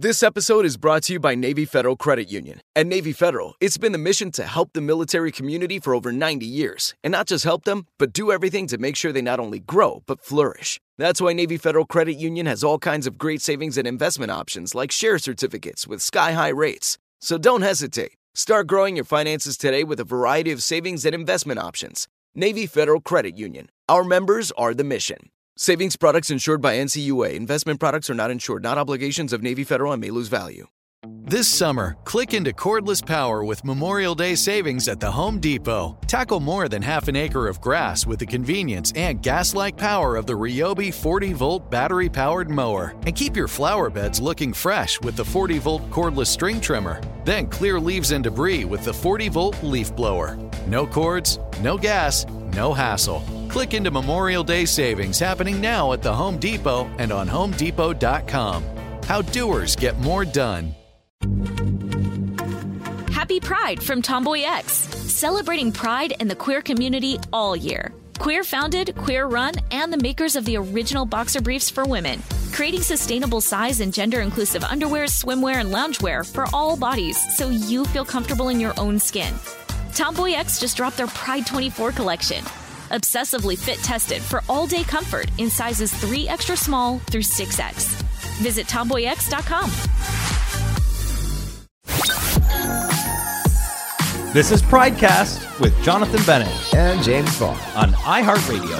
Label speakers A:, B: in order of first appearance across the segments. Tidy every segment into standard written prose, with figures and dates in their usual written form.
A: This episode is brought to you by Navy Federal Credit Union. At Navy Federal, it's been the mission to help the military community for over 90 years. And not just help them, but do everything to make sure they not only grow, but flourish. That's why Navy Federal Credit Union has all kinds of great savings and investment options like share certificates with sky-high rates. So don't hesitate. Start growing your finances today with a variety of savings and investment options. Navy Federal Credit Union. Our members are the mission. Savings products insured by NCUA. Investment products are not insured, not obligations of Navy Federal and may lose value.
B: This summer, click into cordless power with Memorial Day savings at the Home Depot. Tackle more than half an acre of grass with the convenience and gas-like power of the Ryobi 40-volt battery-powered mower. And keep your flower beds looking fresh with the 40-volt cordless string trimmer. Then clear leaves and debris with the 40-volt leaf blower. No cords, no gas, no hassle. Click into Memorial Day savings happening now at the Home Depot and on HomeDepot.com. How doers get more done.
C: Happy Pride from Tomboy X, celebrating pride in the queer community all year. Queer founded, queer run, and the makers of the original boxer briefs for women, creating sustainable size and gender inclusive underwear, swimwear, and loungewear for all bodies so you feel comfortable in your own skin. Tomboy X just dropped their Pride 24 collection. Obsessively fit tested for all-day comfort in sizes 3 extra small through 6X. Visit tomboyx.com.
D: This is Pridecast with Jonathan Bennett
E: and James Vaughn
D: on iHeartRadio.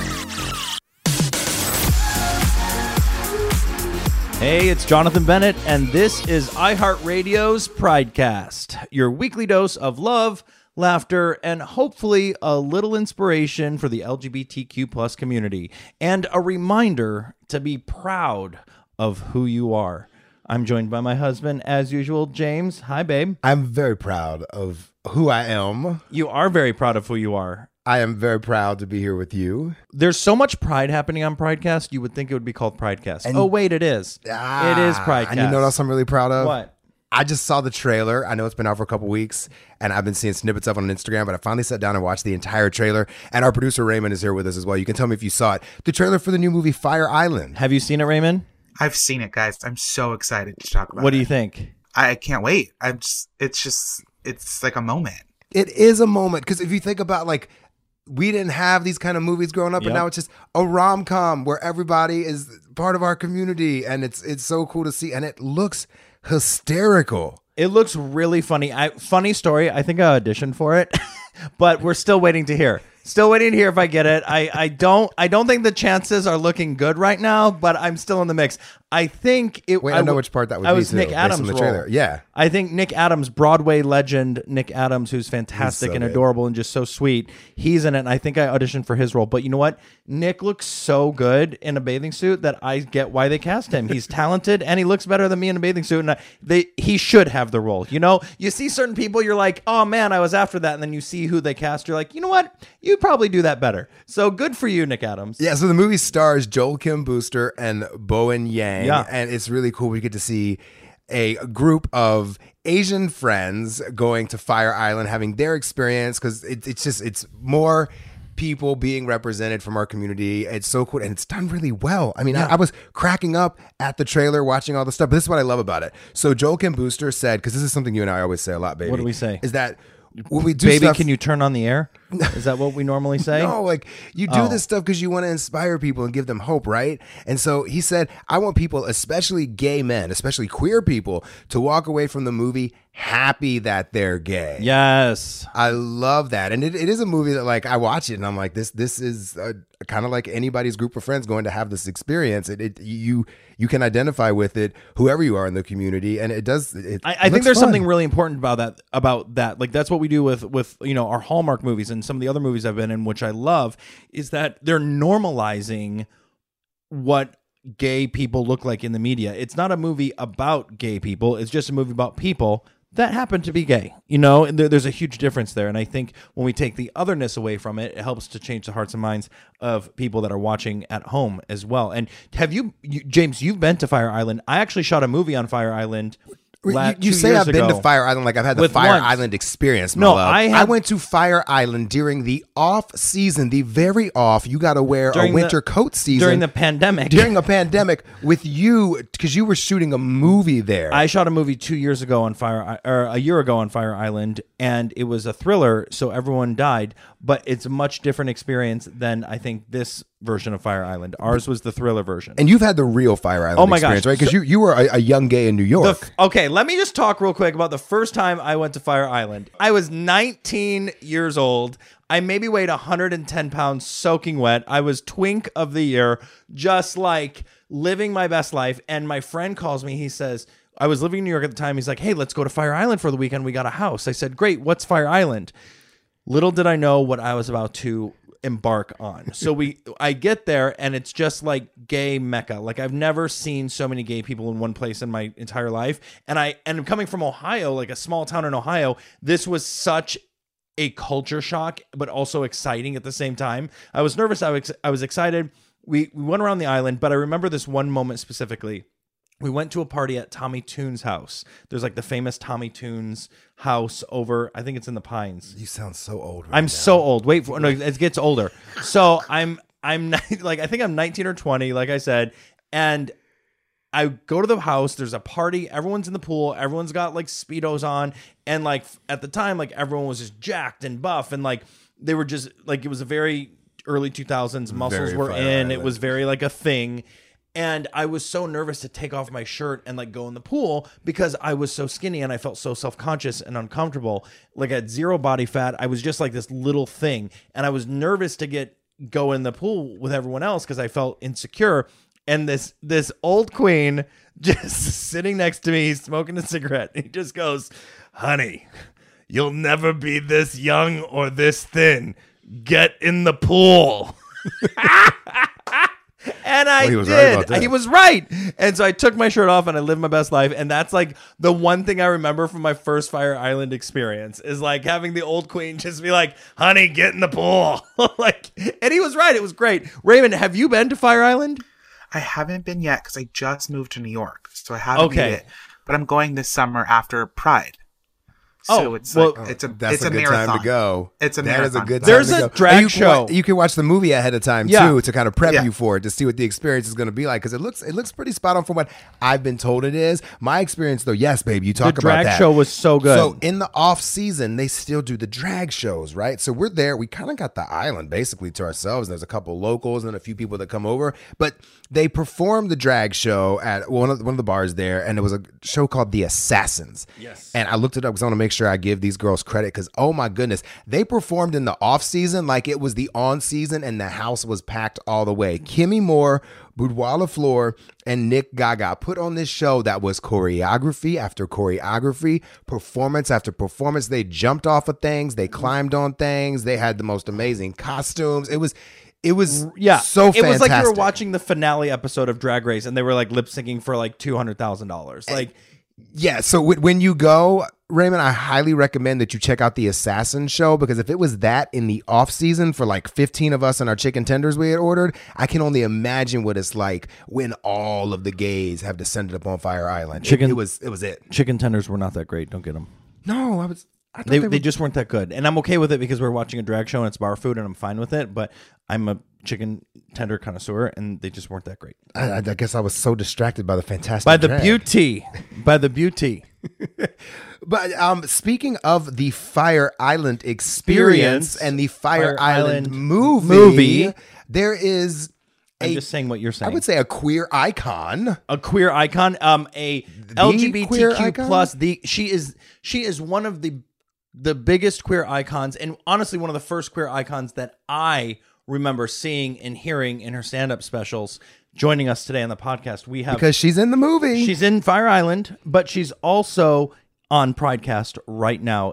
D: Hey, it's Jonathan Bennett, and this is iHeartRadio's Pridecast, your weekly dose of love, laughter, and hopefully a little inspiration for the LGBTQ plus community, and a reminder to be proud of who you are. I'm joined by my husband, as usual, James. Hi, babe.
E: I'm very proud of who I am.
D: You are very proud of who you are.
E: I am very proud to be here with you.
D: There's so much pride happening on Pridecast, you would think it would be called Pridecast. And, oh, wait, it is. It is Pridecast.
E: And you know what else I'm really proud of?
D: What?
E: I just saw the trailer. I know it's been out for a couple weeks, and I've been seeing snippets of it on Instagram, but I finally sat down and watched the entire trailer, and our producer Raymond is here with us as well. You can tell me if you saw it. The trailer for the new movie Fire Island.
D: Have you seen it, Raymond?
F: I've seen it, guys. I'm so excited to talk about it.
D: What do you think?
F: I can't wait. It's like a moment.
E: It is a moment, because if you think about, like, we didn't have these kind of movies growing up, and now it's just a rom-com where everybody is part of our community, and it's so cool to see, and it looks hysterical.
D: It looks really funny. Funny story. I think I auditioned for it, but we're still waiting to hear. Still waiting to hear if I get it. I don't think the chances are looking good right now, but I'm still in the mix. I think it.
E: Wait, I know which part that would be.
D: I was
E: too,
D: Nick Adams'
E: the
D: role.
E: trailer. Yeah,
D: I think Nick Adams, Broadway legend Nick Adams, who's fantastic and adorable and just so sweet. He's in it, and I think I auditioned for his role. But you know what? Nick looks so good in a bathing suit that I get why they cast him. He's talented, and he looks better than me in a bathing suit, and he should have the role. You know, you see certain people, you're like, oh man, I was after that, and then you see who they cast, you're like, you know what? You probably do that better. So good for you, Nick Adams.
E: Yeah, so the movie stars Joel Kim Booster and Bowen Yang, and it's really cool. We get to see a group of Asian friends going to Fire Island, having their experience, because it's more people being represented from our community. It's so cool, and it's done really well. I mean, I was cracking up at the trailer, watching all the stuff, but this is what I love about it. So Joel Kim Booster said, because this is something you and I always say a lot, baby.
D: What do we say?
E: Is that when we do
D: baby,
E: stuff,
D: can you turn on the air? Is that what we normally say?
E: No, like you do this stuff because you want to inspire people and give them hope, right? And so he said, I want people, especially gay men, especially queer people, to walk away from the movie happy that they're gay.
D: Yes.
E: I love that. And it is a movie that, like, I watch it and I'm like, this is kind of like anybody's group of friends going to have this experience. You can identify with it, whoever you are in the community, and it does.
D: I think there's something really important about that. Like, that's what we do with our Hallmark movies and some of the other movies I've been in, which I love, is that they're normalizing what gay people look like in the media. It's not a movie about gay people. It's just a movie about people that happen to be gay. And there's a huge difference there. And I think when we take the otherness away from it, it helps to change the hearts and minds of people that are watching at home as well. And have you James, you've been to Fire Island. I actually shot a movie on Fire Island
E: You say I've been to Fire Island like I've had the Fire Island experience, my love. I went to Fire Island during the off season, the very off. You got to wear a winter coat season.
D: During the pandemic.
E: During a pandemic with you, because you were shooting a movie there.
D: I shot a movie 2 years ago on a year ago on Fire Island, and it was a thriller, so everyone died. But it's a much different experience than I think this version of Fire Island. Ours was the thriller version.
E: And you've had the real Fire Island experience, right? Because you were a young gay in New York.
D: Okay, let me just talk real quick about the first time I went to Fire Island. I was 19 years old. I maybe weighed 110 pounds soaking wet. I was twink of the year, just like living my best life. And my friend calls me. He says, I was living in New York at the time. He's like, hey, let's go to Fire Island for the weekend. We got a house. I said, great. What's Fire Island? Little did I know what I was about to embark on. So I get there and it's just like gay Mecca. Like I've never seen so many gay people in one place in my entire life. And I'm coming from Ohio, like a small town in Ohio. This was such a culture shock, but also exciting at the same time. I was nervous. I was excited. We went around the island, but I remember this one moment specifically. We went to a party at Tommy Tune's house. There's like the famous Tommy Tune's house over, I think it's in the Pines.
E: You sound so old right
D: I'm
E: now.
D: so old. Wait, no, it gets older. So I'm like, I think I'm 19 or 20, like I said, and I go to the house. There's a party. Everyone's in the pool. Everyone's got like Speedos on. And like at the time, like everyone was just jacked and buff. And like they were just like, it was a very early 2000s. Muscles were in. It was very like a thing. And I was so nervous to take off my shirt and like go in the pool because I was so skinny and I felt so self-conscious and uncomfortable. Like I had zero body fat. I was just like this little thing. And I was nervous to go in the pool with everyone else because I felt insecure. And this old queen just sitting next to me, smoking a cigarette. He just goes, honey, you'll never be this young or this thin. Get in the pool. And I did. Right, he was right. And so I took my shirt off and I lived my best life. And that's like the one thing I remember from my first Fire Island experience is like having the old queen just be like, honey, get in the pool. And he was right. It was great. Raymond, have you been to Fire Island?
F: I haven't been yet because I just moved to New York. So I haven't made it. But I'm going this summer after Pride. So it's a
E: good
F: marathon.
E: Time to go.
F: It's a
E: marathon.
F: That is a
E: good time
D: There's
E: to
D: a
E: go.
D: drag show.
E: You can watch the movie ahead of time too to kind of prep you for it to see what the experience is going to be like because it looks pretty spot on from what I've been told it is. My experience though, yes, babe, you talk about that.
D: The drag show was so good.
E: So in the off season, they still do the drag shows, right? So we're there. We kind of got the island basically to ourselves. There's a couple locals and a few people that come over, but they perform the drag show at one of the bars there, and it was a show called The Assassins.
D: Yes.
E: And I looked it up because I want to make sure I give these girls credit because, oh my goodness, they performed in the off season like it was the on season, and the house was packed all the way. Kimmy Moore, Boudoir LaFleur, and Nick Gaga put on this show that was choreography after choreography, performance after performance. They jumped off of things. They climbed on things. They had the most amazing costumes. It was so fantastic.
D: It was like you were watching the finale episode of Drag Race and they were like lip syncing for like $200,000. Like,
E: yeah. So when you go, Raymond, I highly recommend that you check out the Assassin show because if it was that in the off season for like 15 of us and our chicken tenders we had ordered, I can only imagine what it's like when all of the gays have descended upon Fire Island. It was it.
D: Chicken tenders were not that great. Don't get them.
E: No,
D: they just weren't that good. And I'm okay with it because we're watching a drag show and it's bar food and I'm fine with it. But I'm a chicken tender connoisseur and they just weren't that great.
E: I guess I was so distracted by the fantastic
D: By the
E: drag.
D: beauty.
E: But speaking of the Fire Island experience and the Fire Island movie, there is
D: I'm just saying what you're saying.
E: I would say a queer icon.
D: A queer icon. A LGBTQ plus. She is one of the biggest queer icons, and honestly, one of the first queer icons that I remember seeing and hearing in her stand-up specials. Joining us today on the podcast, we have
E: because she's in the movie.
D: She's in Fire Island, but she's also on Pridecast right now.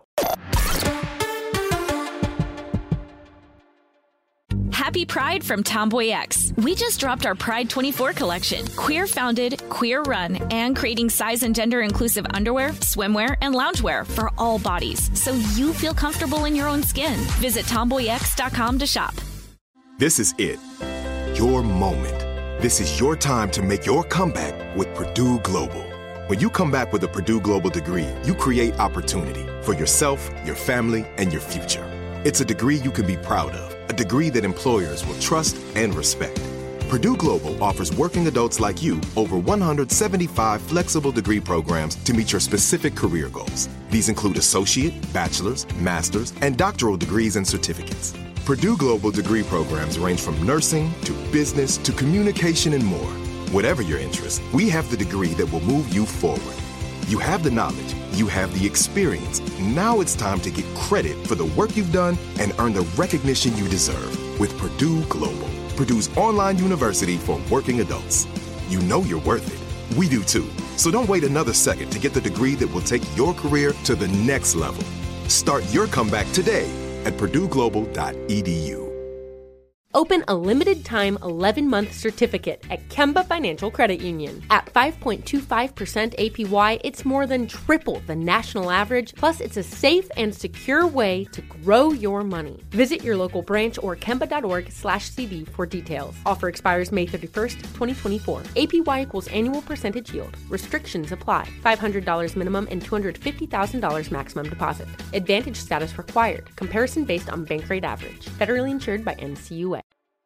C: Happy Pride from Tomboy X. We just dropped our Pride 24 collection. Queer founded, queer run, and creating size and gender inclusive underwear, swimwear, and loungewear for all bodies so you feel comfortable in your own skin. Visit tomboyx.com to shop.
G: This is it. Your moment. This is your time to make your comeback with Purdue Global. When you come back with a Purdue Global degree, you create opportunity for yourself, your family, and your future. It's a degree you can be proud of, a degree that employers will trust and respect. Purdue Global offers working adults like you over 175 flexible degree programs to meet your specific career goals. These include associate, bachelor's, master's, and doctoral degrees and certificates. Purdue Global degree programs range from nursing to business to communication and more. Whatever your interest, we have the degree that will move you forward. You have the knowledge, you have the experience. Now it's time to get credit for the work you've done and earn the recognition you deserve with Purdue Global, Purdue's online university for working adults. You know you're worth it. We do too. So don't wait another second to get the degree that will take your career to the next level. Start your comeback today at purdueglobal.edu.
H: Open a limited-time 11-month certificate at Kemba Financial Credit Union. At 5.25% APY, it's more than triple the national average, plus it's a safe and secure way to grow your money. Visit your local branch or kemba.org/CD for details. Offer expires May 31st, 2024. APY equals annual percentage yield. Restrictions apply. $500 minimum and $250,000 maximum deposit. Advantage status required. Comparison based on bank rate average. Federally insured by NCUA.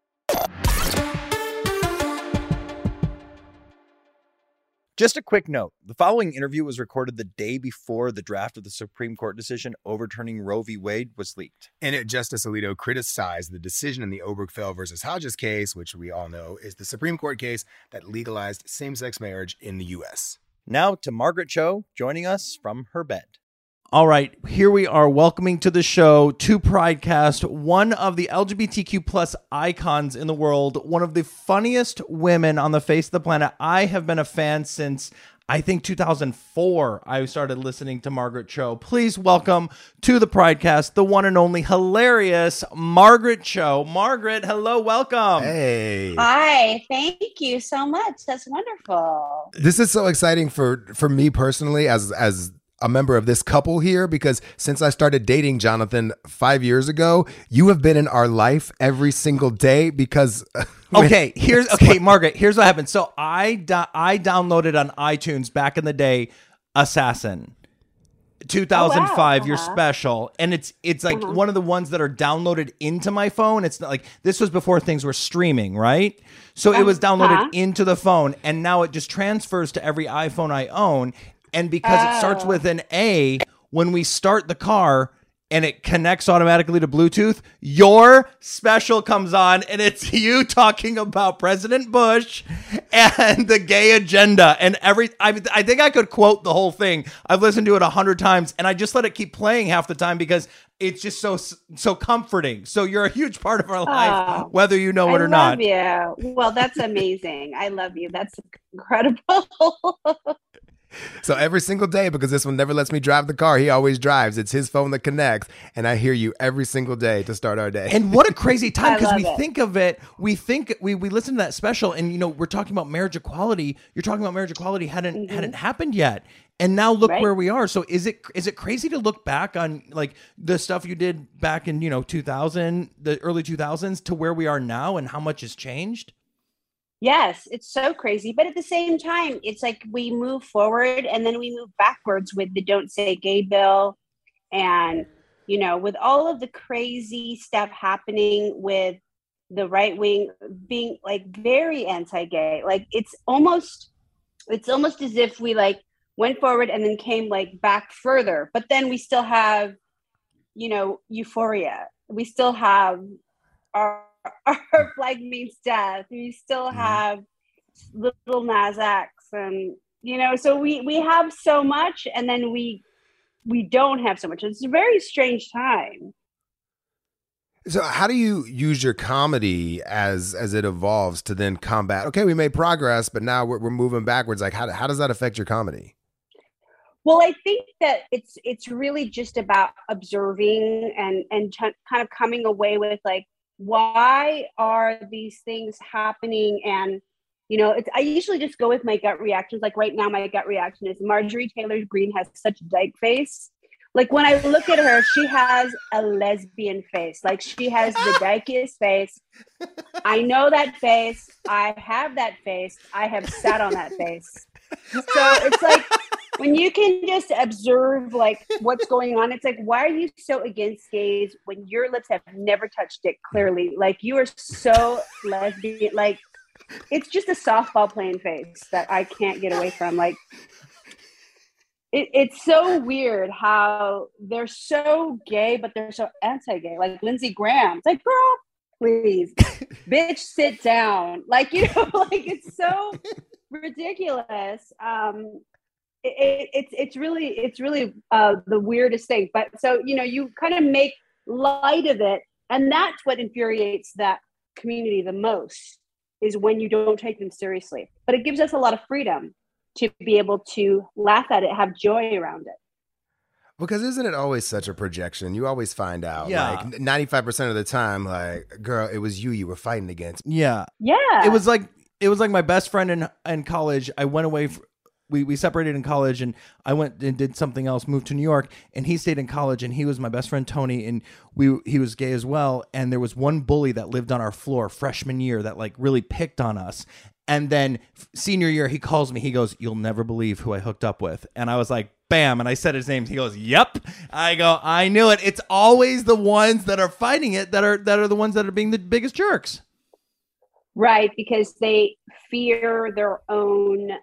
D: Just a quick note. The following interview was recorded the day before the draft of the Supreme Court decision overturning Roe v. Wade was leaked.
E: In it, Justice Alito criticized the decision in the Obergefell versus Hodges case, which we all know is the Supreme Court case that legalized same-sex marriage in the U.S.
D: Now to Margaret Cho joining us from her bed. All right, here we are welcoming to the show, to Pridecast, one of the LGBTQ plus icons in the world, one of the funniest women on the face of the planet. I have been a fan since, I think, 2004. I started listening to Margaret Cho. Please welcome to the Pridecast, the one and only hilarious Margaret Cho. Margaret, hello, welcome.
E: Hey.
I: Hi, thank you so much. That's wonderful.
E: This is so exciting for me personally as a member of this couple here, because since I started dating Jonathan 5 years ago, you have been in our life every single day because...
D: Okay, Margaret, here's what happened. So I downloaded on iTunes back in the day, Assassin. 2005, your special, and it's like one of the ones that are downloaded into my phone. It's not like, this was before things were streaming, right? So it was downloaded into the phone, and now it just transfers to every iPhone I own. And because it starts with an A, when we start the car and it connects automatically to Bluetooth, your special comes on, and it's you talking about President Bush and the gay agenda and I think I could quote the whole thing. I've listened to it 100 times, and I just let it keep playing half the time because it's just so comforting. So you're a huge part of our life, whether you know it or not.
I: I love you. Well, that's amazing. I love you. That's incredible.
E: So every single day, because this one never lets me drive the car, he always drives. It's his phone that connects, and I hear you every single day to start our day.
D: And what a crazy time, because we think of it, we listen to that special, and we're talking about marriage equality. You're talking about marriage equality hadn't happened yet, and now look where we are. So is it crazy to look back on like the stuff you did back in 2000, the early 2000s, to where we are now, and how much has changed?
I: Yes, it's so crazy. But at the same time, it's like we move forward and then we move backwards with the Don't Say Gay bill. And, with all of the crazy stuff happening with the right wing being like very anti-gay, like it's almost as if we like went forward and then came like back further. But then we still have, euphoria. We still have our flag means death. We still have Little Nas X, and so we have so much, and then we don't have so much. It's a very strange time.
E: So how do you use your comedy as it evolves to then combat? Okay, we made progress, but now we're moving backwards. Like how does that affect your comedy?
I: Well, I think that it's really just about observing and kind of coming away with like, why are these things happening? And, I usually just go with my gut reactions. Like right now, my gut reaction is Marjorie Taylor Greene has such a dyke face. Like when I look at her, she has a lesbian face. Like she has the dykiest face. I know that face. I have that face. I have sat on that face. So it's like, when you can just observe like what's going on, it's like, why are you so against gays when your lips have never touched it clearly? Like, you are so lesbian. Like, it's just a softball playing face that I can't get away from. Like, it's so weird how they're so gay, but they're so anti-gay. Like Lindsey Graham. It's like, girl, please, bitch, sit down. Like, you know, like, it's so ridiculous. It's really the weirdest thing. But so, you know, you kind of make light of it, and that's what infuriates that community the most, is when you don't take them seriously. But it gives us a lot of freedom to be able to laugh at it, have joy around it.
E: Because isn't it always such a projection? You always find out,
D: Yeah.
E: like 95% of the time, like, girl, it was you were fighting against.
D: Yeah.
I: Yeah.
D: It was like my best friend in college. I went away. We separated in college, and I went and did something else, moved to New York, and he stayed in college, and he was my best friend, Tony, and he was gay as well. And there was one bully that lived on our floor freshman year that like really picked on us. And then senior year, he calls me, he goes, "You'll never believe who I hooked up with." And I was like, bam. And I said his name. He goes, "Yep." I go, "I knew it." It's always the ones that are fighting it that are the ones that are being the biggest jerks.
I: Right. Because they fear their own,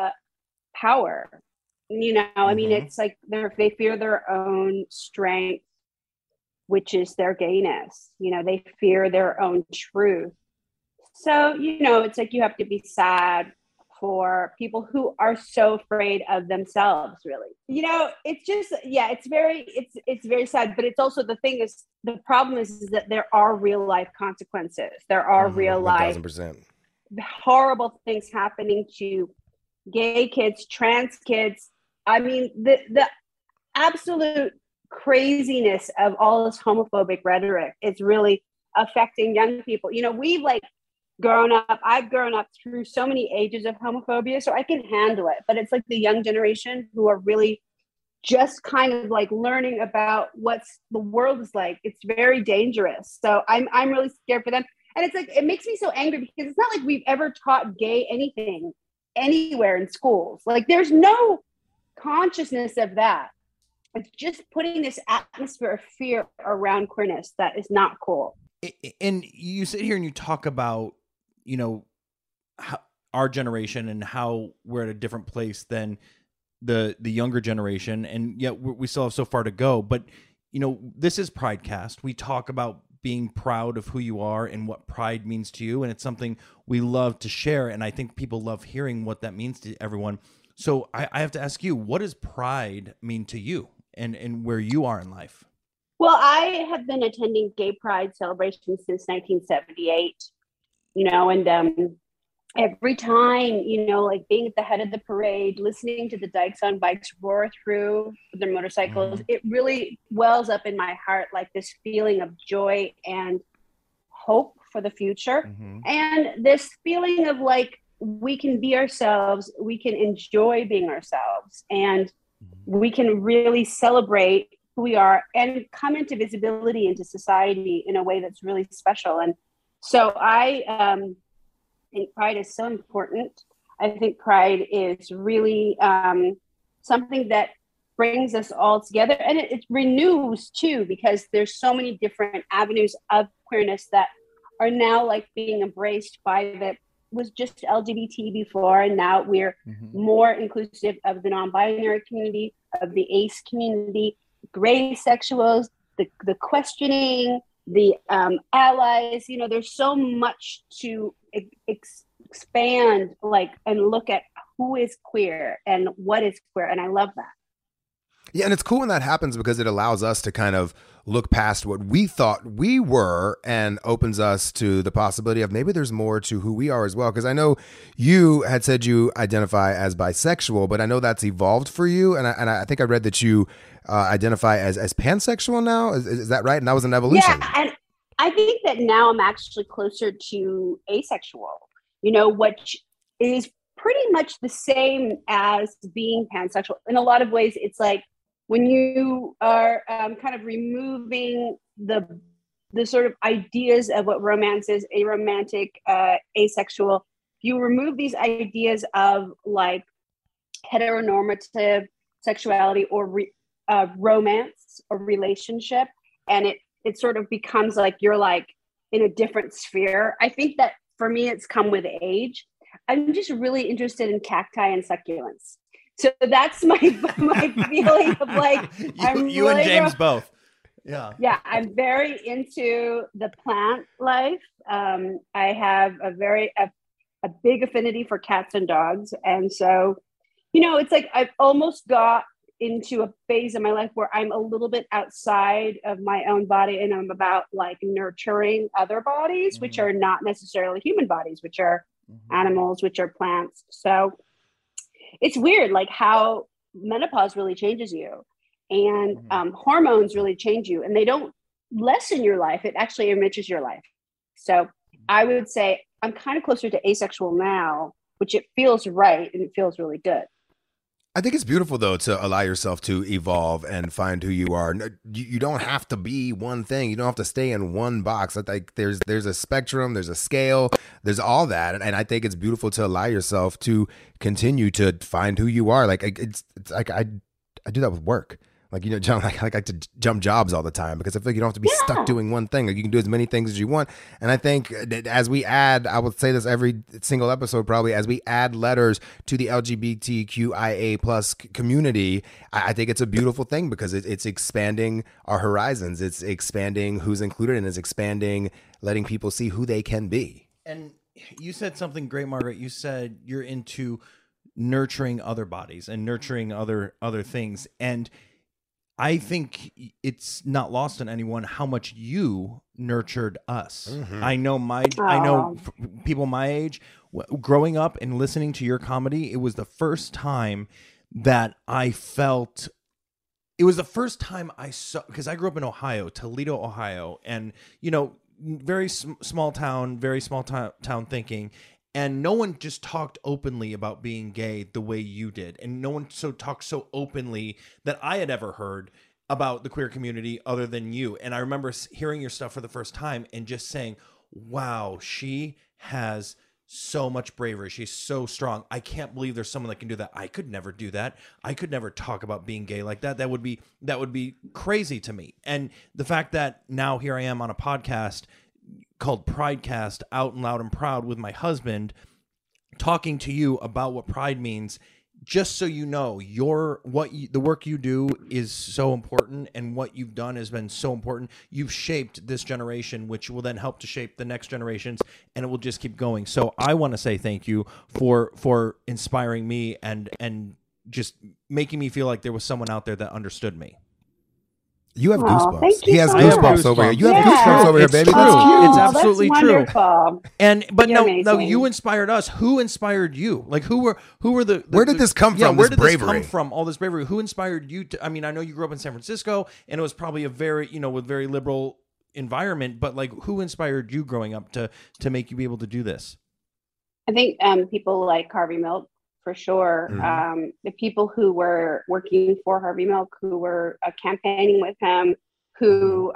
I: power, you know. I mean, it's like they fear their own strength, which is their gayness. You know, they fear their own truth. So, you know, it's like you have to be sad for people who are so afraid of themselves, really. You know, it's just, yeah, it's very sad. But it's also, the thing is, the problem is that there are real life consequences. There are real life
E: 1000%.
I: horrible things happening to gay kids, trans kids. I mean, the absolute craziness of all this homophobic rhetoric is really affecting young people. You know, I've grown up through so many ages of homophobia, so I can handle it. But it's like the young generation who are really just kind of like learning about what's the world is like. It's very dangerous. So I'm really scared for them. And it's like, it makes me so angry because it's not like we've ever taught gay anything anywhere in schools. Like, there's no consciousness of that. It's just putting this atmosphere of fear around queerness that is not cool.
D: And you sit here and you talk about, you know, how our generation and how we're at a different place than the younger generation, and yet we still have so far to go. But, you know, this is Pridecast. We talk about being proud of who you are and what pride means to you, and it's something we love to share, and I think people love hearing what that means to everyone. So I have to ask you, what does pride mean to you and where you are in life?
I: Well, I have been attending gay pride celebrations since 1978, you know, and every time, you know, like being at the head of the parade, listening to the Dykes on Bikes roar through their motorcycles, it really wells up in my heart, like this feeling of joy and hope for the future. And this feeling of like, we can be ourselves, we can enjoy being ourselves, and we can really celebrate who we are and come into visibility into society in a way that's really special. And so I think pride is so important. I think pride is really something that brings us all together, and it renews too, because there's so many different avenues of queerness that are now like being embraced by the was just LGBT before, and now we're more inclusive of the non-binary community, of the ace community, gray sexuals, the questioning, the allies. You know, there's so much to expand, like, and look at who is queer and what is queer, and I love that.
E: Yeah, and it's cool when that happens because it allows us to kind of look past what we thought we were and opens us to the possibility of maybe there's more to who we are as well. Because I know you had said you identify as bisexual, but I know that's evolved for you. And I think I read that you identify as pansexual now. Is that right? And that was an evolution.
I: Yeah, and I think that now I'm actually closer to asexual, you know, which is pretty much the same as being pansexual. In a lot of ways, it's like, when you are kind of removing the sort of ideas of what romance is, aromantic, asexual, you remove these ideas of like heteronormative sexuality or romance or relationship, and it sort of becomes like you're like in a different sphere. I think that for me, it's come with age. I'm just really interested in cacti and succulents. So that's my feeling of like
D: you and James both.
I: Yeah, I'm very into the plant life. I have a big affinity for cats and dogs, and so it's like I've almost got into a phase in my life where I'm a little bit outside of my own body, and I'm about like nurturing other bodies, which are not necessarily human bodies, which are animals, which are plants. So it's weird, like how menopause really changes you, and hormones really change you, and they don't lessen your life. It actually enriches your life. So I would say I'm kind of closer to asexual now, which it feels right and it feels really good.
E: I think it's beautiful, though, to allow yourself to evolve and find who you are. You don't have to be one thing. You don't have to stay in one box. I think there's a spectrum, there's a scale, there's all that. And I think it's beautiful to allow yourself to continue to find who you are. Like, it's like I do that with work. Like, John, I like to jump jobs all the time because I feel like you don't have to be stuck doing one thing. Like, you can do as many things as you want. And I think that as we add, I will say this every single episode probably, as we add letters to the LGBTQIA plus community, I think it's a beautiful thing because it's expanding our horizons. It's expanding who's included, and it's expanding letting people see who they can be.
D: And you said something great, Margaret. You said you're into nurturing other bodies and nurturing other things. And I think it's not lost on anyone how much you nurtured us. I know people my age growing up and listening to your comedy. It was the first time that I felt. It was the first time I saw, because I grew up in Ohio, Toledo, Ohio, and very small town thinking. And no one just talked openly about being gay the way you did. And no one talked so openly that I had ever heard about the queer community other than you. And I remember hearing your stuff for the first time and just saying, wow, she has so much bravery. She's so strong. I can't believe there's someone that can do that. I could never do that. I could never talk about being gay like that. That would be crazy to me. And the fact that now here I am on a podcast called Pridecast, Out and Loud and Proud, with my husband, talking to you about what pride means, just so you know, the work you do is so important, and what you've done has been so important. You've shaped this generation, which will then help to shape the next generations, and it will just keep going. So I want to say thank you for inspiring me and just making me feel like there was someone out there that understood me.
E: You have goosebumps.
I: Thank you.
E: He has
I: so
E: goosebumps over here. You have goosebumps over here, baby.
D: True.
E: That's cute.
D: It's absolutely
I: true.
D: But
I: You're
D: no,
I: amazing.
D: you inspired us. Who inspired you? Like, who were the
E: where did this come from?
D: Where
E: this
D: did
E: bravery?
D: this come from? All this bravery. Who inspired you to? I mean, I know you grew up in San Francisco, and it was probably a very with very liberal environment. But like, who inspired you growing up to make you be able to do this?
I: I think people like Harvey Milk, for sure. The people who were working for Harvey Milk, who were campaigning with him, who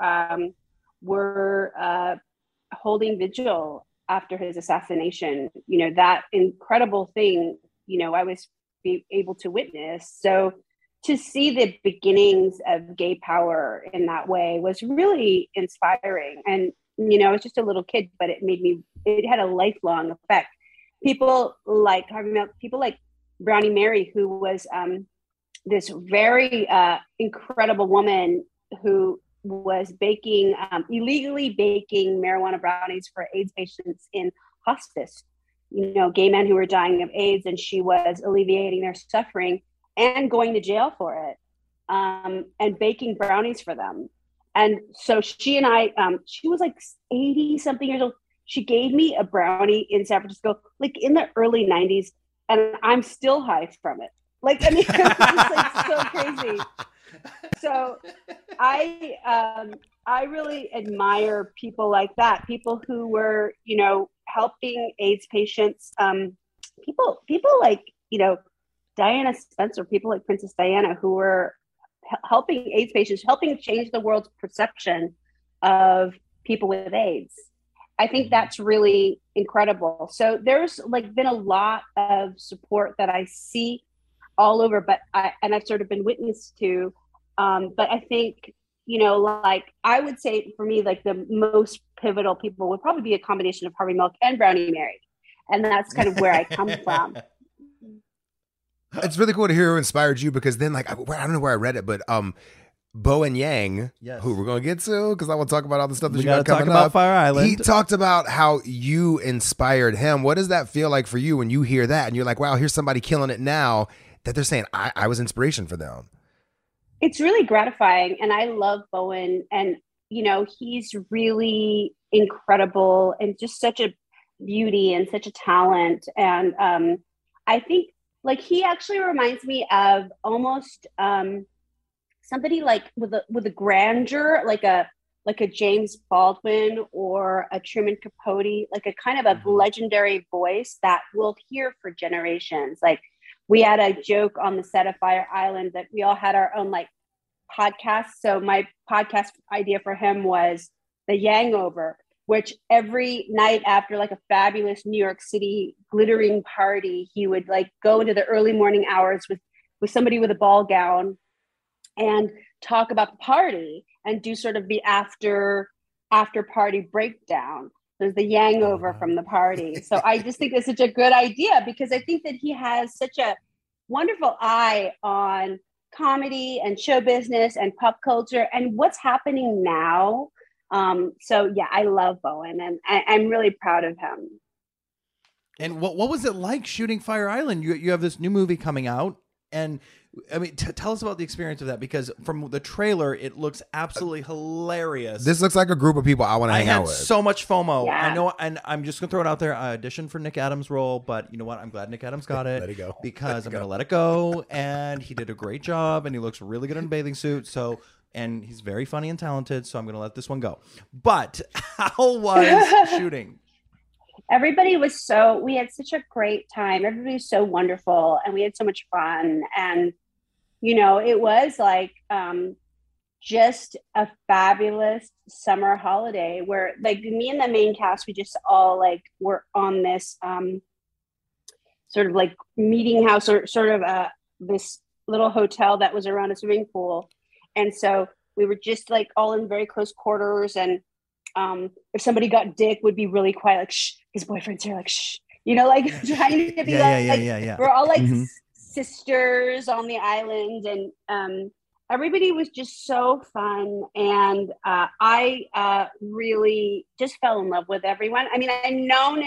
I: were holding vigil after his assassination. That incredible thing, I was able to witness. So to see the beginnings of gay power in that way was really inspiring. And, I was just a little kid, but it had a lifelong effect. People like Harvey Milk, people like Brownie Mary, who was this very incredible woman who was illegally baking marijuana brownies for AIDS patients in hospice, gay men who were dying of AIDS, and she was alleviating their suffering and going to jail for it, and baking brownies for them. And so she and I, she was like 80 something years old. She gave me a brownie in San Francisco, like in the early 90s, and I'm still high from it. Like, I mean, it was just like so crazy. So I really admire people like that, people who were, helping AIDS patients, people like, Diana Spencer, people like Princess Diana, who were helping AIDS patients, helping change the world's perception of people with AIDS. I think that's really incredible. So there's been a lot of support that I see all over, but I've sort of been witness to. But I think, like I would say for me, like the most pivotal people would probably be a combination of Harvey Milk and Brownie Mary. And that's kind of where I come from.
E: It's really cool to hear who inspired you, because then, like, I don't know where I read it, but Bowen Yang, who we're going to get to, because I want to talk about all the stuff that you got coming up.
D: Fire Island.
E: He talked about how you inspired him. What does that feel like for you when you hear that and you're like, wow, here's somebody killing it now, that they're saying I was inspiration for them?
I: It's really gratifying, and I love Bowen, and he's really incredible and just such a beauty and such a talent. And I think, like, he actually reminds me of almost somebody like with a grandeur, like a James Baldwin or a Truman Capote, like a kind of a legendary voice that we'll hear for generations. Like, we had a joke on the set of Fire Island that we all had our own like podcast. So my podcast idea for him was the Yangover, which every night after like a fabulous New York City glittering party, he would like go into the early morning hours with somebody with a ball gown and talk about the party and do sort of the after party breakdown. There's the Yangover from the party. So I just think it's such a good idea, because I think that he has such a wonderful eye on comedy and show business and pop culture and what's happening now. So yeah, I love Bowen, and I'm really proud of him.
D: And what was it like shooting Fire Island? You have this new movie coming out, and I mean, tell us about the experience of that, because from the trailer, it looks absolutely hilarious.
E: This looks like a group of people I want to hang out with.
D: So much FOMO.
I: Yeah.
D: I know, and I'm just gonna throw it out there. I auditioned for Nick Adams' role, but you know what? I'm glad Nick Adams got it.
E: Let it go.
D: Because I'm gonna let it go, and he did a great job, and he looks really good in a bathing suit. So. And he's very funny and talented, so I'm going to let this one go. But how was shooting?
I: Everybody was we had such a great time. Everybody was so wonderful, and we had so much fun. And, it was like just a fabulous summer holiday where, like, me and the main cast, we just all, like, were on this sort of, like, meeting house or sort of this little hotel that was around a swimming pool. And so we were just like all in very close quarters. And if somebody got dick, would be really quiet, like, shh, his boyfriend's here, like, shh, like trying to be like, we're all like sisters on the island. And everybody was just so fun. And I really just fell in love with everyone. I mean, I've known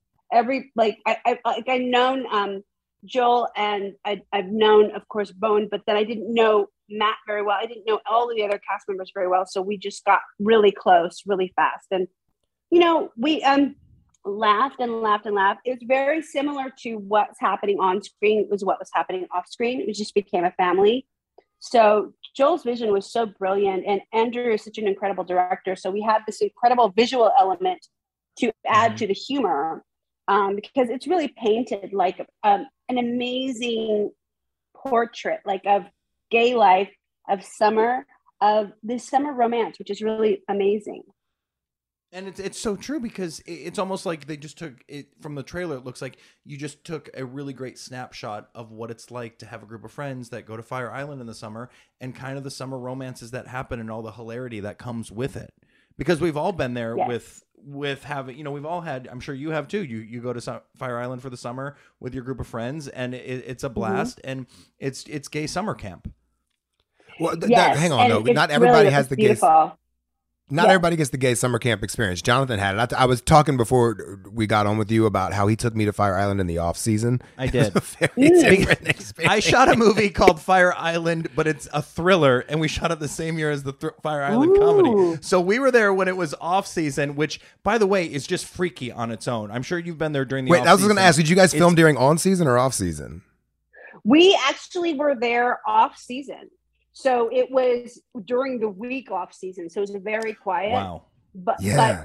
I: I've known Joel, and I've known, of course, Bowen, but then I didn't know Matt very well. I didn't know all of the other cast members very well. So we just got really close really fast. And, we laughed and laughed and laughed. It was very similar to what's happening on screen. It was what was happening off screen. It just became a family. So Joel's vision was so brilliant, and Andrew is such an incredible director. So we had this incredible visual element to add to the humor, because it's really painted like an amazing portrait, like of gay life, of this summer romance, which is really amazing.
D: And it's so true, because it's almost like they just took it from the trailer. It looks like you just took a really great snapshot of what it's like to have a group of friends that go to Fire Island in the summer, and kind of the summer romances that happen and all the hilarity that comes with it. Because we've all been there with having, we've all had, I'm sure you have too. You go to Fire Island for the summer with your group of friends, and it's a blast, and it's gay summer camp.
E: Well, hang on though. Not everybody has the gay. Not everybody gets the gay summer camp experience. Jonathan had it. I was talking before we got on with you about how he took me to Fire Island in the off season.
D: I did. I shot a movie called Fire Island, but it's a thriller, and we shot it the same year as the Fire Island comedy. So we were there when it was off season, which, by the way, is just freaky on its own. I'm sure you've been there during the off season.
E: I was going to ask, did you guys film during on season or off season?
I: We actually were there off season. So it was during the week off season. So it was very quiet.
D: Wow.
I: But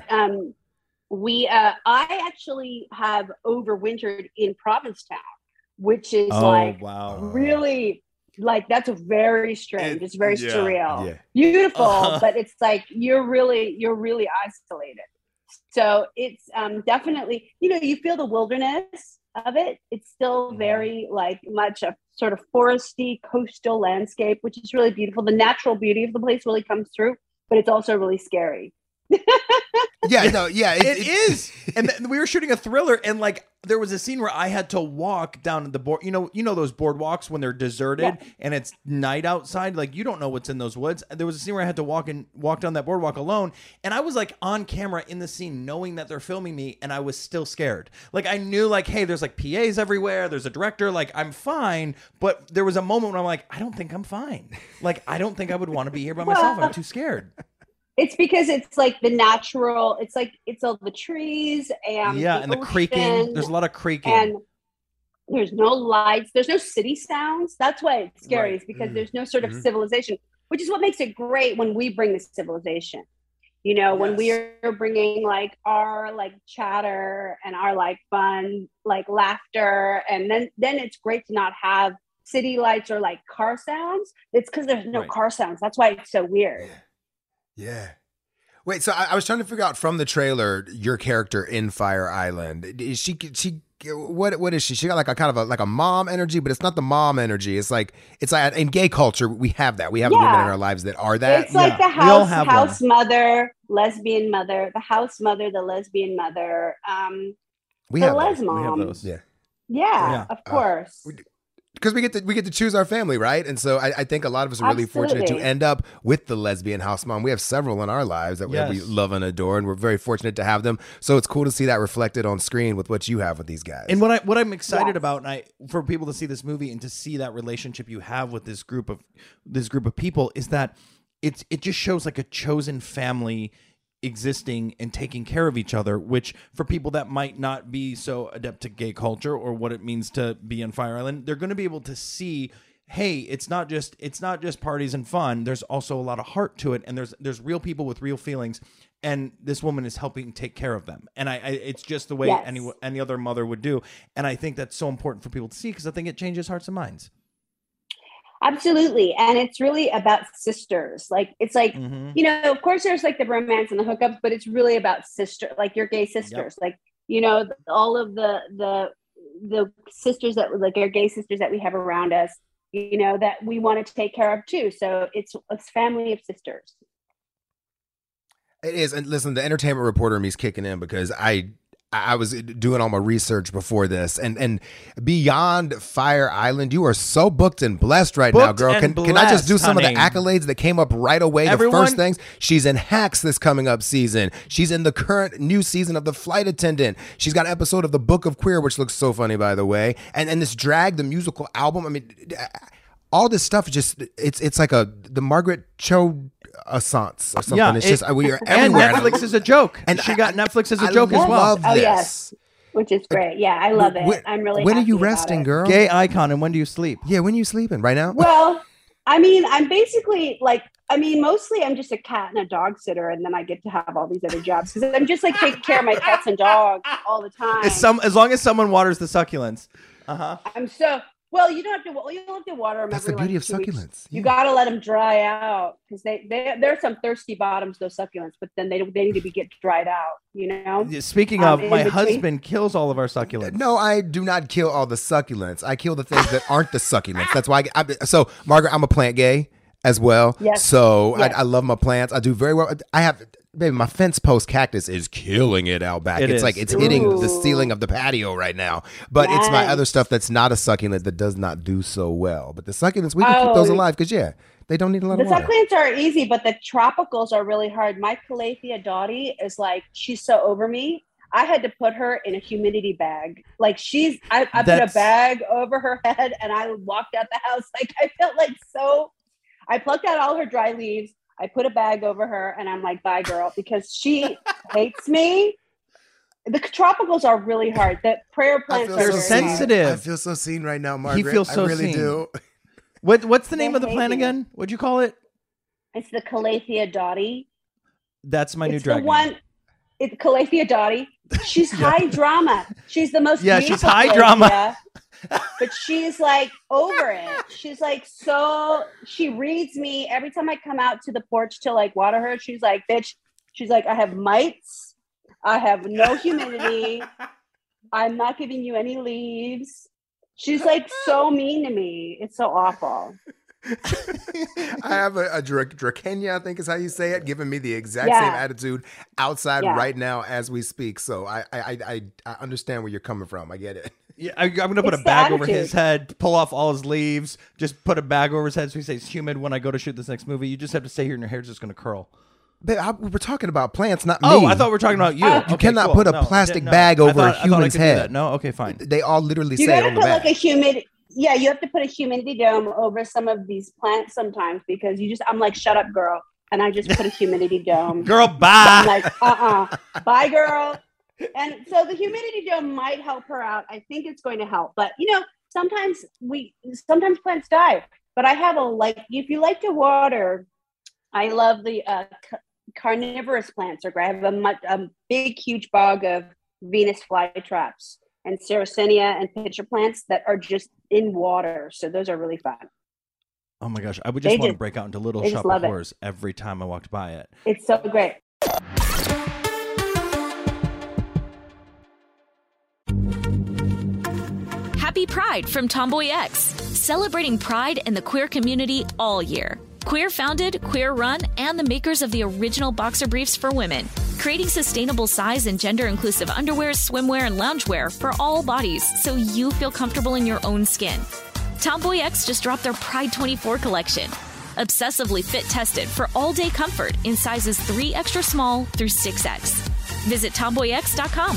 I: I actually have overwintered in Provincetown, which is really like, that's very strange. It's very surreal. Yeah. Beautiful, but it's like you're really isolated. So it's definitely, you feel the wilderness of it. It's still very like much a sort of foresty coastal landscape, which is really beautiful. The natural beauty of the place really comes through, but it's also really scary.
D: It is. And we were shooting a thriller, and like there was a scene where I had to walk down the board. You know those boardwalks when they're deserted and it's night outside. Like you don't know what's in those woods. There was a scene where I had to walk down that boardwalk alone, and I was like on camera in the scene, knowing that they're filming me, and I was still scared. Like I knew, like, hey, there's like PAs everywhere. There's a director. Like I'm fine, but there was a moment when I'm like, I don't think I'm fine. Like I don't think I would want to be here by myself. I'm too scared.
I: It's because it's like the natural, it's all the trees and
D: the creaking. There's a lot of creaking.
I: And there's no lights. There's no city sounds. That's why it's scary, is because there's no sort of civilization, which is what makes it great when we bring the civilization. You know, when we are bringing like our like chatter and our like fun, like laughter. And then it's great to not have city lights or like car sounds. It's because there's no car sounds. That's why it's so weird.
E: Yeah. Wait, so I was trying to figure out from the trailer your character in Fire Island. Is she what is she? She got like a kind of like a mom energy, but it's not the mom energy. It's like in gay culture we have that. We have the women in our lives that are that.
I: It's like the house mother, lesbian mother, the house mother, the lesbian mother,
E: we
I: the
E: have
I: les mom.
E: We have those.
I: Yeah, of course.
E: Because we get to choose our family, right? And so I think a lot of us are really fortunate to end up with the lesbian house mom. We have several in our lives that we love and adore, and we're very fortunate to have them. So it's cool to see that reflected on screen with what you have with these guys.
D: And what I'm excited about, and for people to see this movie and to see that relationship you have with this group of people, is that it just shows like a chosen family existing and taking care of each other, which for people that might not be so adept to gay culture or what it means to be in Fire Island, they're going to be able to see, hey, it's not just parties and fun. There's also a lot of heart to it, and there's real people with real feelings, and this woman is helping take care of them. And it's just the way any other mother would do. And I think that's so important for people to see, because I think it changes hearts and minds.
I: Absolutely. And it's really about sisters. Like, it's like, you know, of course there's like the romance and the hookups, but it's really about like your gay sisters. Like, you know, all of the sisters that like our gay sisters that we have around us, you know, that we want to take care of too. So it's a family of sisters.
E: It is. And listen, the entertainment reporter in me is kicking in, because I was doing all my research before this, and beyond Fire Island, you are so booked and blessed right now, girl. Can I just do some of the accolades that came up right away? The first things, she's in Hacks this coming up season. She's in the current new season of The Flight Attendant. She's got an episode of The Book of Queer, which looks so funny, by the way. And this Drag, the musical album. I mean, all this stuff just it's like the Margaret Cho Assance or something. Yeah, it's just we are everywhere.
D: And Netflix is a joke. And she got Netflix as a joke as well.
I: Oh yes, which is great. Yeah, I love it. I'm really.
E: When are you resting, girl?
D: Gay icon. And when do you sleep?
E: Yeah, when are you sleeping? Right now?
I: Well, I mean, I'm basically like, mostly I'm just a cat and a dog sitter, and then I get to have all these other jobs because I'm just like taking care of my pets and dogs all the time.
D: As long as someone waters the succulents.
I: Well, you don't have to. You don't have to water them.
E: That's the beauty of succulents.
I: You got to let them dry out, because there are some thirsty bottoms, those succulents, but then they need to get dried out. You know.
D: Speaking of, my husband kills all of our succulents.
E: No, I do not kill all the succulents. I kill the things that aren't the succulents. That's why. So, Margaret, I'm a plant gay as well.
I: Yes.
E: So yes. I love my plants. I do very well. Baby, my fence post cactus is killing it out back. It's like it's hitting the ceiling of the patio right now. But it's my other stuff that's not a succulent that does not do so well. But the succulents, we can keep those alive because they don't need a lot of water.
I: The succulents are easy, but the tropicals are really hard. My Calathea Dottie is like, she's so over me. I had to put her in a humidity bag. Like I put a bag over her head and I walked out the house. Like I felt like I plucked out all her dry leaves. I put a bag over her and I'm like, bye girl, because she hates me. The tropicals are really hard. The prayer plants are
D: sensitive.
E: I feel so seen right now, Margaret.
D: He feels so
E: I really
D: seen.
E: Do.
D: What's the name of the plant again? What'd you call it?
I: It's the Calathea Dottie.
D: That's my new dragon.
I: It's Calathea Dottie. She's high drama. She's the most beautiful.
D: She's high drama.
I: But she's like over it. She's like, she reads me every time I come out to the porch to like water her. She's like, bitch. She's like, I have mites. I have no humidity. I'm not giving you any leaves. She's like so mean to me. It's so awful.
E: I have a Drakenya, I think is how you say it, giving me the exact same attitude outside right now as we speak. So I understand where you're coming from. I get it.
D: Yeah, I'm going to put a bag over his head, pull off all his leaves, just put a bag over his head so he stays humid when I go to shoot this next movie. You just have to stay here and your hair's just going to curl.
E: But we're talking about plants, not me.
D: Oh, I thought we were talking about you.
E: You cannot put a plastic bag over a human's head.
D: No, okay, fine.
E: They all literally
I: you
E: say it on the bag.
I: Yeah, you have to put a humidity dome over some of these plants sometimes because I'm like, shut up, girl. And I just put a humidity dome.
D: Girl, bye.
I: I'm like, bye, girl. And so the humidity dome might help her out. I think it's going to help. But, sometimes plants die. But I have if you like to water, I love the carnivorous plants. Or I have a big, huge bog of Venus flytraps and Sarracenia and pitcher plants that are just in water. So those are really fun.
D: Oh my gosh. I would just want to break out into Little Shop of Horrors every time I walked by it.
I: It's so great.
C: Happy Pride from Tomboy X, celebrating pride and the queer community all year. Queer founded, queer run, and the makers of the original boxer briefs for women, creating sustainable size and gender inclusive underwear, swimwear, and loungewear for all bodies so you feel comfortable in your own skin. Tomboy X just dropped their Pride 24 collection. Obsessively fit tested for all day comfort in sizes 3 extra small through 6X. Visit tomboyx.com.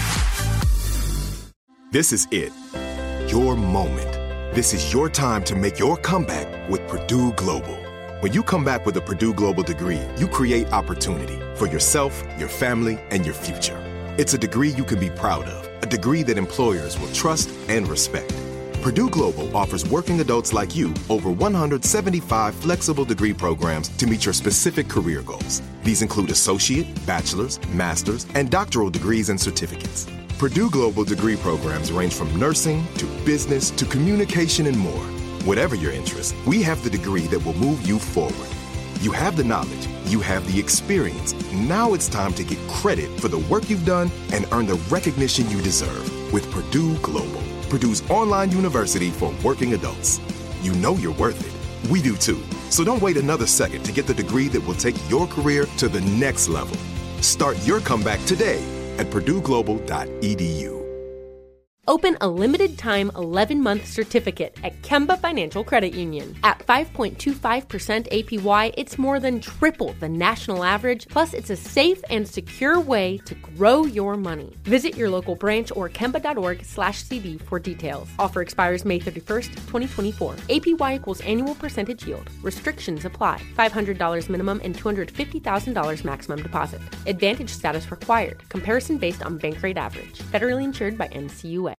G: This is it. Your moment. This is your time to make your comeback with Purdue Global. When you come back with a Purdue Global degree, you create opportunity for yourself, your family, and your future. It's a degree you can be proud of, a degree that employers will trust and respect. Purdue Global offers working adults like you over 175 flexible degree programs to meet your specific career goals. These include associate, bachelor's, master's, and doctoral degrees and certificates. Purdue Global degree programs range from nursing to business to communication and more. Whatever your interest, we have the degree that will move you forward. You have the knowledge, you have the experience. Now it's time to get credit for the work you've done and earn the recognition you deserve with Purdue Global, Purdue's online university for working adults. You know you're worth it. We do too. So don't wait another second to get the degree that will take your career to the next level. Start your comeback today at purdueglobal.edu.
H: Open a limited-time 11-month certificate at Kemba Financial Credit Union. At 5.25% APY, it's more than triple the national average, plus it's a safe and secure way to grow your money. Visit your local branch or kemba.org/cb for details. Offer expires May 31st, 2024. APY equals annual percentage yield. Restrictions apply. $500 minimum and $250,000 maximum deposit. Advantage status required. Comparison based on bank rate average. Federally insured by NCUA.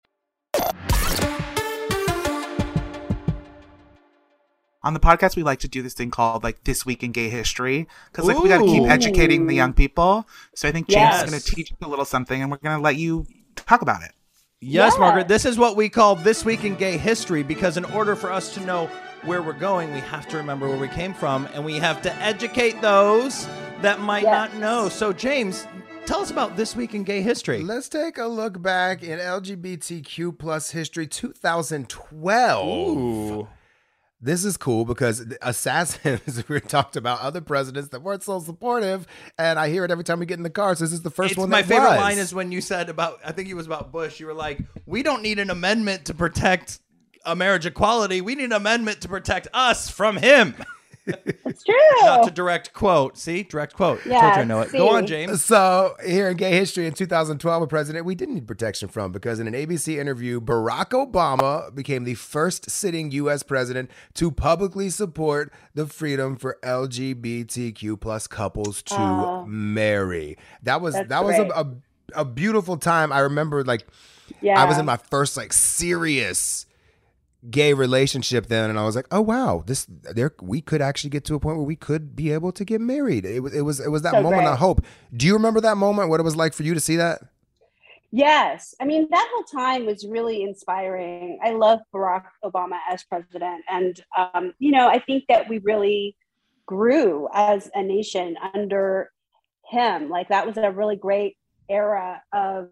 F: On the podcast, we like to do this thing called This Week in Gay History because we got to keep educating the young people. So I think James is going to teach us a little something, and we're going to let you talk about it.
D: Yes, Margaret. This is what we call This Week in Gay History because in order for us to know where we're going, we have to remember where we came from, and we have to educate those that might not know. So, James, tell us about This Week in Gay History.
E: Let's take a look back in LGBTQ plus history 2012.
D: Ooh.
E: This is cool because assassins, we talked about other presidents that weren't so supportive, and I hear it every time we get in the car. So this is the first one that was.
D: My favorite line is when you said about, I think it was about Bush, you were like, we don't need an amendment to protect marriage equality. We need an amendment to protect us from him.
I: It's true.
D: Not to direct quote. See? Direct quote.
I: Yeah,
D: Told you I know it. Go on, James.
E: So here in gay history in 2012, a president we didn't need protection from because in an ABC interview, Barack Obama became the first sitting U.S. president to publicly support the freedom for LGBTQ plus couples to marry. That was a beautiful time. I remember I was in my first serious gay relationship then, and I was like, oh wow, we could actually get to a point where we could be able to get married. It was that
I: so
E: moment
I: great.
E: of hope. Do you remember that moment, what it was like for you to see that?
I: Yes. I mean, that whole time was really inspiring. I love Barack Obama as president, and I think that we really grew as a nation under him. That was a really great era of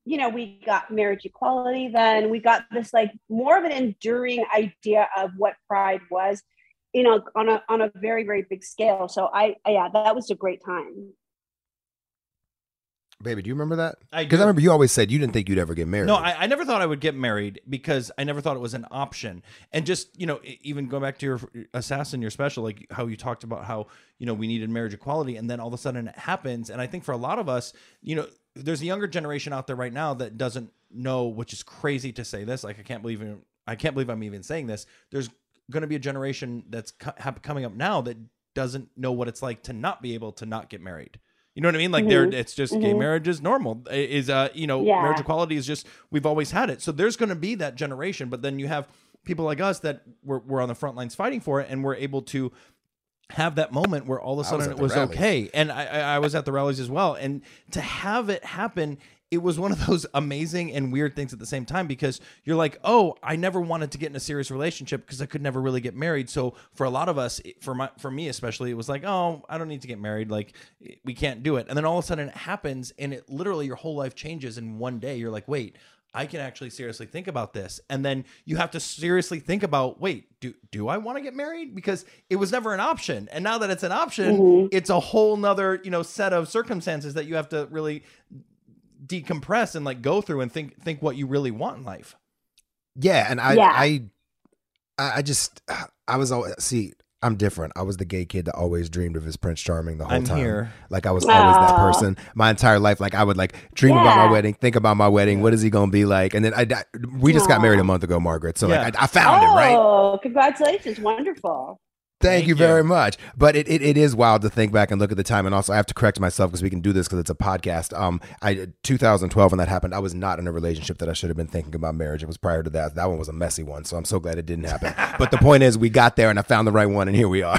I: we got marriage equality. Then we got this like more of an enduring idea of what pride was, on a very, very big scale. So that was a great time.
E: Baby, do you remember that?
D: Because
E: I remember you always said you didn't think you'd ever get married.
D: No, I never thought I would get married because I never thought it was an option. And just, even going back to your Assassin, your special, like how you talked about how, we needed marriage equality, and then all of a sudden it happens. And I think for a lot of us, there's a younger generation out there right now that doesn't know, which is crazy to say this. Like, I can't believe I'm even saying this. There's going to be a generation that's coming up now that doesn't know what it's like to not be able to not get married. You know what I mean? Like it's just gay marriage is normal. Marriage equality is just, we've always had it. So there's going to be that generation, but then you have people like us that were on the front lines fighting for it, and we're able to have that moment where all of a sudden it was okay. And I was at the rallies as well. And to have it happen, it was one of those amazing and weird things at the same time, because you're like, oh, I never wanted to get in a serious relationship because I could never really get married. So for a lot of us, for me especially, it was like, oh, I don't need to get married. Like, we can't do it. And then all of a sudden it happens, and it literally, your whole life changes in one day. You're like, wait, I can actually seriously think about this. And then you have to seriously think about, wait, do I want to get married? Because it was never an option. And now that it's an option, it's a whole nother, set of circumstances that you have to really decompress and like go through and think what you really want in life.
E: Yeah. And I was always, I'm different. I was the gay kid that always dreamed of his Prince Charming the whole time.
D: Here.
E: Like, I was always that person my entire life. Like, I would like dream about my wedding, think about my wedding. What is he going to be like? And then we just got married a month ago, Margaret. So like I found him, right?
I: Oh, congratulations. Wonderful.
E: Thank you very much. But it is wild to think back and look at the time. And also, I have to correct myself because we can do this because it's a podcast. 2012, when that happened, I was not in a relationship that I should have been thinking about marriage. It was prior to that. That one was a messy one. So I'm so glad it didn't happen. But the point is, we got there and I found the right one, and here we are.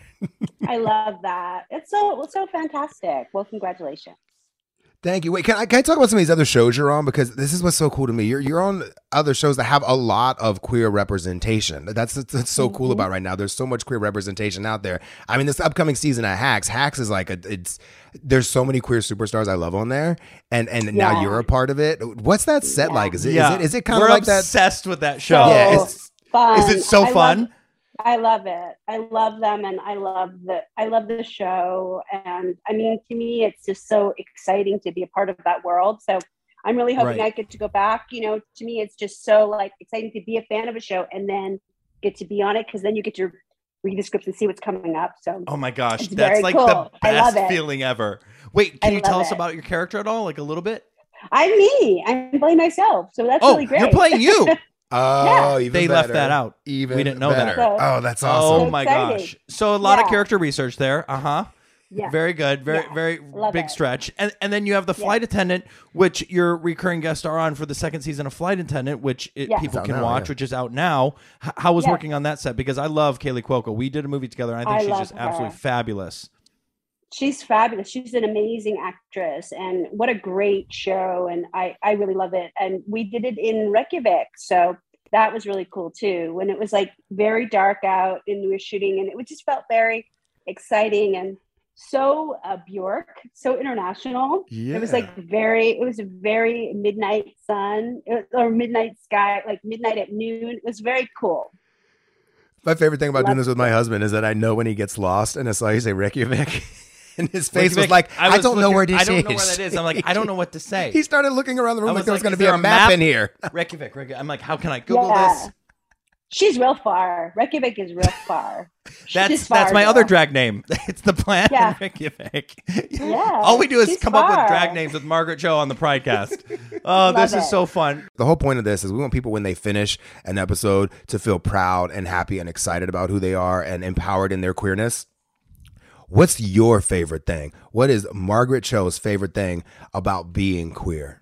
I: I love that. It's so fantastic. Well, congratulations.
E: Thank you. Wait, can I talk about some of these other shows you're on? Because this is what's so cool to me. You're on other shows that have a lot of queer representation. That's so cool about right now. There's so much queer representation out there. I mean, this upcoming season of Hacks is like there's so many queer superstars I love on there, and now you're a part of it. What's that set like? Is it kind of like that?
D: We're obsessed with that show.
E: Yeah,
I: fun.
D: Is it so fun?
I: I love it. I love them, and I love the show. And I mean, to me, it's just so exciting to be a part of that world. So I'm really hoping I get to go back. To me, it's just so like exciting to be a fan of a show and then get to be on it, because then you get to read the scripts and see what's coming up. So
D: oh my gosh, that's like cool. The best feeling ever. Wait, can you tell us about your character at all, like a little bit?
I: I'm me. I'm playing myself. So that's really great.
D: You're playing you.
E: Oh, even
D: they
E: better.
D: left that out.
E: Even
D: we didn't know
E: better.
D: that.
E: Oh, that's awesome.
D: Oh my gosh. So a lot of character research there.
I: Yeah.
D: Very good. Very big stretch. And then you have the Flight Attendant, which your recurring guest star on for the second season of Flight Attendant, which people can watch, which is out now. How was working on that set? Because I love Kaylee Cuoco. We did a movie together, and I think she's just absolutely fabulous.
I: She's fabulous. She's an amazing actress, and what a great show. And I really love it. And we did it in Reykjavik. So that was really cool too. When it was like very dark out and we were shooting, and it just felt very exciting and so Bjork, so international. Yeah. It was a very midnight sun or midnight sky, like midnight at noon. It was very cool.
E: My favorite thing about doing this with my husband is that I know when he gets lost, and I saw you say Reykjavik. And his face was like, I don't know where this is.
D: I don't know where that is. I'm like, I don't know what to say.
E: He started looking around the room like there was going to be a map in here.
D: Reykjavik. I'm like, how can I Google this?
I: She's real far. Reykjavik is real far.
D: That's my other drag name. It's the plan in Reykjavik.
I: Yeah.
D: All we do is come up with drag names with Margaret Cho on the podcast. Oh, this is so fun.
E: The whole point of this is we want people, when they finish an episode, to feel proud and happy and excited about who they are and empowered in their queerness. What's your favorite thing? What is Margaret Cho's favorite thing about being queer?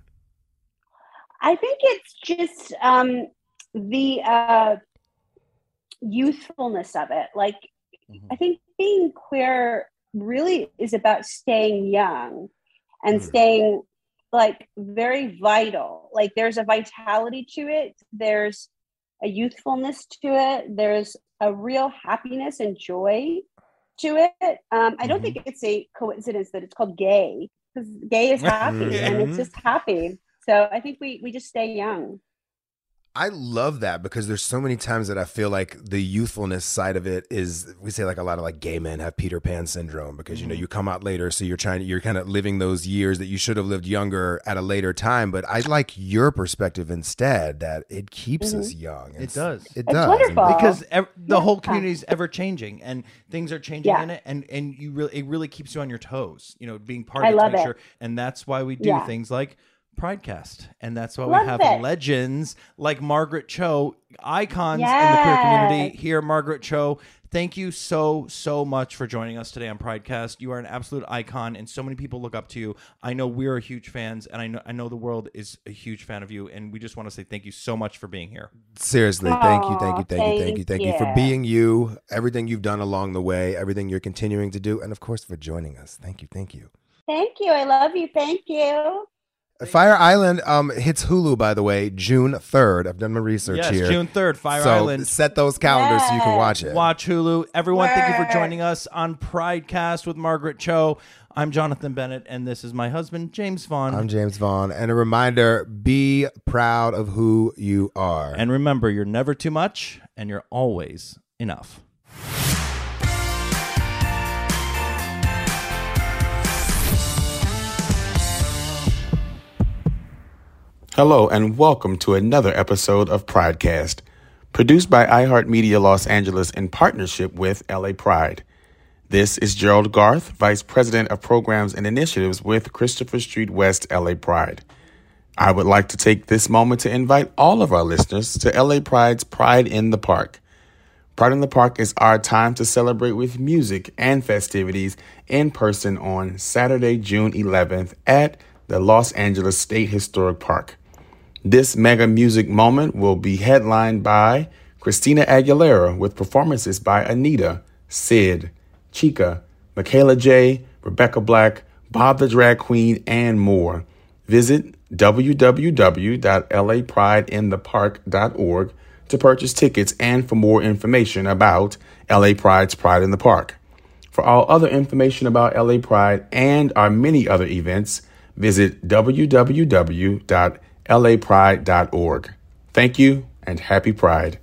I: I think it's just the youthfulness of it. Like, I think being queer really is about staying young and staying like very vital. Like, there's a vitality to it. There's a youthfulness to it. There's a real happiness and joy to it. I don't think it's a coincidence that it's called gay, because gay is happy and it's just happy. So I think we just stay young.
E: I love that because there's so many times that I feel like the youthfulness side of it is, we say like a lot of like gay men have Peter Pan syndrome because, you know, you come out later. So you're kind of living those years that you should have lived younger at a later time. But I like your perspective instead, that it keeps us young.
D: It does.
E: It
I: It's
E: does.
I: wonderful.
D: Because the whole community is ever changing and things are changing in it. And it really keeps you on your toes, you know, being part of it.
I: I love it.
D: And that's why we do
I: Yeah.
D: things like Pridecast, and that's why
I: Love
D: we have
I: it.
D: legends like Margaret Cho, icons in the queer community. Here, Margaret Cho, thank you so much for joining us today on Pridecast. You are an absolute icon, and so many people look up to you. I know we're huge fans, and I know the world is a huge fan of you, and we just want to say thank you so much for being here.
E: Seriously, thank you for
I: you.
E: being you, everything you've done along the way, everything you're continuing to do, and of course for joining us. Thank you.
I: Thank you. I love you. Thank you.
E: Fire Island hits Hulu, by the way, June 3rd. I've done my research here.
D: Yes, June 3rd, Fire
E: So
D: Island.
E: set those calendars so you can watch it.
D: Watch Hulu. Everyone, thank you for
I: Word.
D: joining us on Pridecast with Margaret Cho. I'm Jonathan Bennett, and this is my husband, James Vaughn.
E: I'm James Vaughn. And a reminder, be proud of who you are.
D: And remember, you're never too much, and you're always enough.
J: Hello and welcome to another episode of Pridecast, produced by iHeartMedia Los Angeles in partnership with LA Pride. This is Gerald Garth, Vice President of Programs and Initiatives with Christopher Street West LA Pride. I would like to take this moment to invite all of our listeners to LA Pride's Pride in the Park. Pride in the Park is our time to celebrate with music and festivities in person on Saturday, June 11th at the Los Angeles State Historic Park. This mega music moment will be headlined by Christina Aguilera with performances by Anita, Sid, Chica, Michaela J., Rebecca Black, Bob the Drag Queen, and more. Visit www.laprideinthepark.org to purchase tickets and for more information about LA Pride's Pride in the Park. For all other information about LA Pride and our many other events, visit www.lapride.org. Thank you and happy Pride.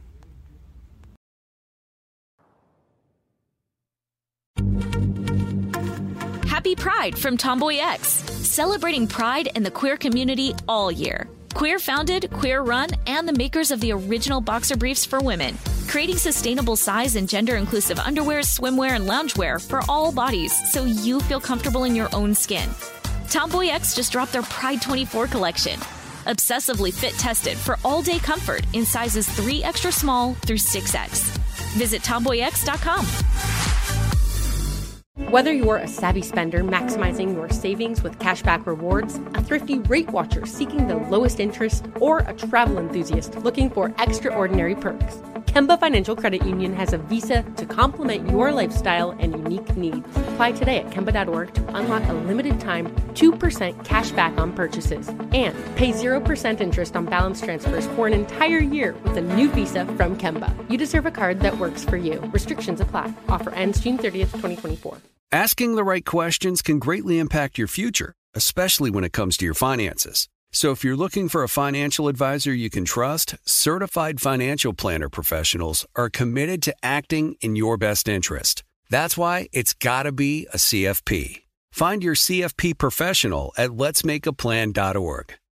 C: Happy Pride from Tomboy X, celebrating pride and the queer community all year. Queer founded, queer run, and the makers of the original boxer briefs for women, creating sustainable size and gender inclusive underwear, swimwear, and loungewear for all bodies so you feel comfortable in your own skin. Tomboy X just dropped their Pride 24 collection, obsessively fit tested for all day comfort in sizes 3 extra small through 6X. Visit tomboyx.com.
H: Whether you're a savvy spender maximizing your savings with cashback rewards, a thrifty rate watcher seeking the lowest interest, or a travel enthusiast looking for extraordinary perks, Kemba Financial Credit Union has a visa to complement your lifestyle and unique needs. Apply today at Kemba.org to unlock a limited time 2% cash back on purchases and pay 0% interest on balance transfers for an entire year with a new visa from Kemba. You deserve a card that works for you. Restrictions apply. Offer ends June 30th, 2024.
K: Asking the right questions can greatly impact your future, especially when it comes to your finances. So if you're looking for a financial advisor you can trust, certified financial planner professionals are committed to acting in your best interest. That's why it's got to be a CFP. Find your CFP professional at letsmakeaplan.org.